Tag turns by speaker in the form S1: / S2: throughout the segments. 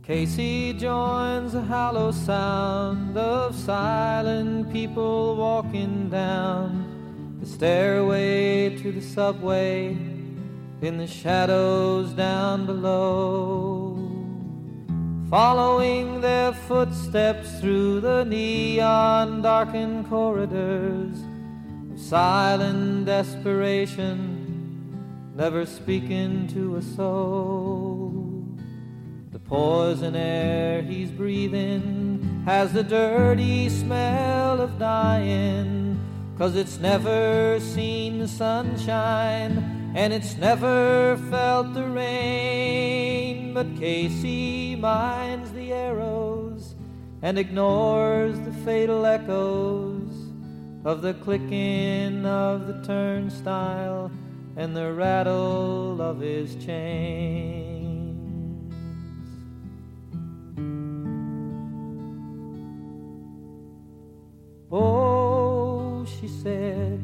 S1: Casey joins the hollow sound of silent people walking down the stairway to the subway in the shadows down below, following their footsteps through the neon darkened corridors of silent desperation, never speaking to a soul. The poison air he's breathing has the dirty smell of dying, 'cause it's never seen the sunshine and it's never felt the rain. But Casey minds the arrows and ignores the fatal echoes of the clicking of the turnstile and the rattle of his chains. Oh, she said,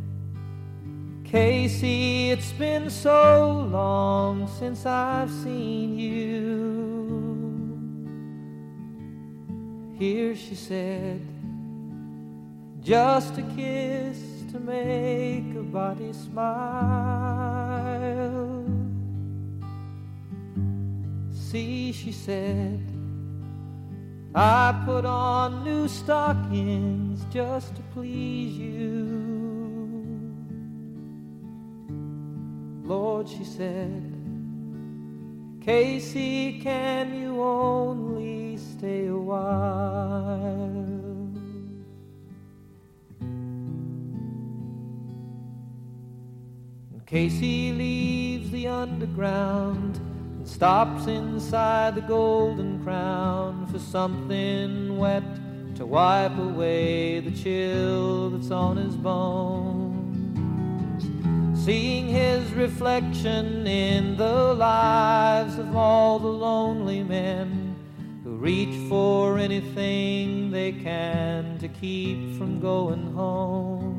S1: Casey, it's been so long since I've seen you. Here, she said, just a kiss to make a body smile. See, she said, I put on new stockings just to please you. Lord, she said, Casey, can you only stay a while? And Casey leaves the underground and stops inside the Golden Crown for something wet to wipe away the chill that's on his bones. Seeing his reflection in the lives of all the lonely men who reach for anything they can to keep from going home.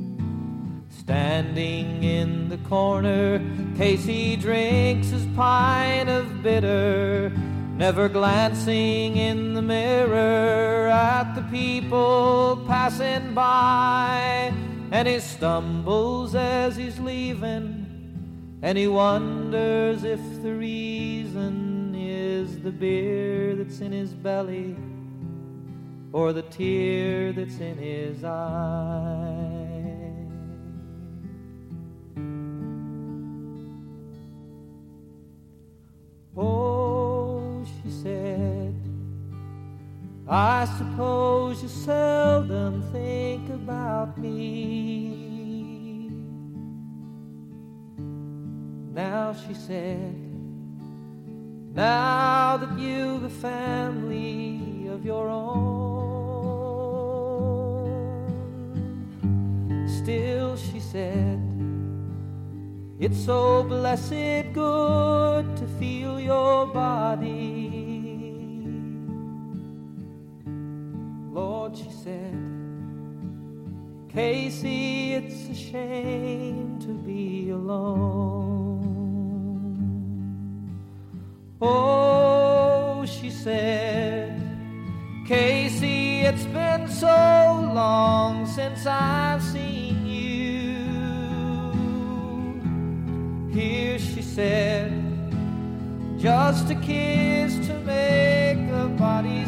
S1: Standing in the corner, Casey drinks his pint of bitter, never glancing in the mirror at the people passing by. And he stumbles as he's leaving, and he wonders if the reason is the beer that's in his belly or the tear that's in his eye. Oh, she said, I suppose you seldom think about me. Now, she said, now that you've a family of your own. Still, she said, it's so blessed good to feel your body. Lord, she said, Casey, it's a shame to be alone. Oh, she said, Casey, it's been so long since I've seen you. Here, she said, just a kiss to make a body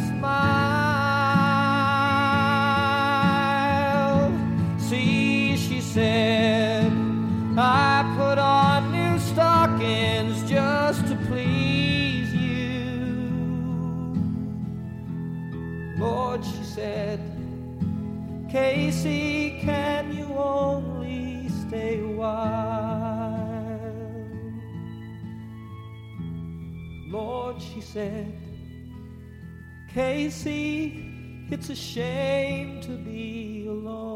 S1: smile. See, she said, I put on new stockings just to please you. Lord, she said, Casey, can you only stay a while? Lord, she said, Casey, it's a shame to be alone.